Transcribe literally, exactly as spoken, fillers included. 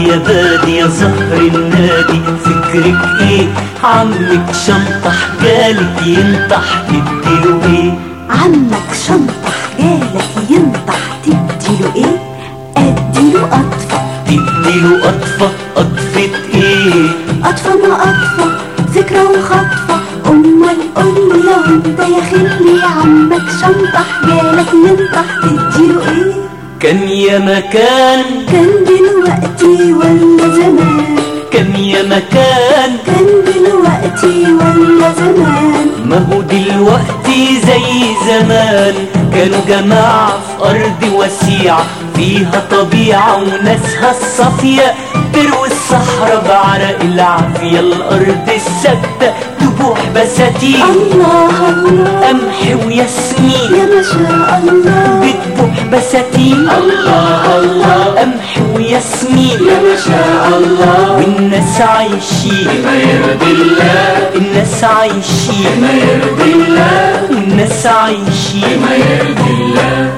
يا بادي يا زهر النادي، فكرك ايه؟ عمك شنطح جالك ينطح تديله ايه؟ عمك شنطح جالك ينطح تديله ايه؟ اديله قطفة. تديله قطفة؟ قطفة ايه؟ قطفة ما قطفة، فكرة وخطفة. امال قولي لو انت يا خلي عمك شنطح جالك ينطح تديله ايه؟ كان يا مكان، كان دلوقتي ولا زمان؟ كان يا مكان، كان دلوقتي ولا زمان؟ ما هو دلوقتي زي زمان. كانوا جماعة في أرض وسيعة فيها طبيعة وناسها الصافية، تروي الصحراء بعرق العافية. الأرض السكتة تبوح بساتين، الله الله، قمح وياسمين يا ما شاء الله بتبوح بساتين. الله الله، قمح وياسمين يا ما شاء الله. والناس عايشين بما يرضي الله، الناس عايشين بما يرضي الله، والناس عايشين بما يرضي الله.